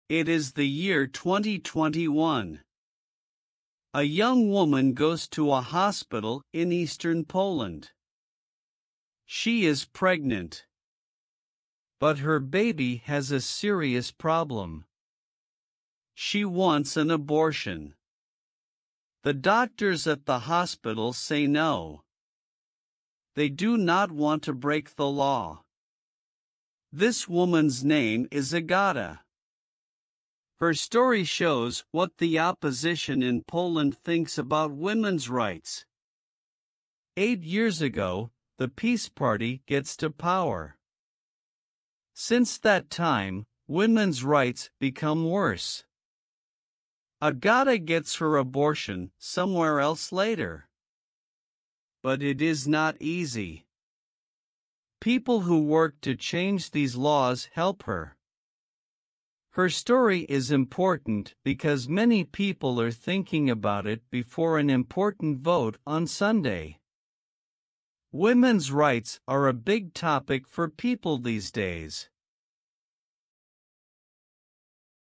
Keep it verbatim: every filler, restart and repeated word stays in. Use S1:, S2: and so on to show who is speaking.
S1: It is the year twenty twenty-one. A young woman goes to a hospital in eastern Poland. She is pregnant. But her baby has a serious problem. She wants an abortion. The doctors at the hospital say no. They do not want to break the law. This woman's name is Agata. Her story shows what the opposition in Poland thinks about women's rights. Eight years ago, the Peace Party gets to power. Since that time, women's rights become worse. Agata gets her abortion somewhere else later. But it is not easy. People who work to change these laws help her. Her story is important because many people are thinking about it before an important vote on Sunday. Women's rights are a big topic for people these days.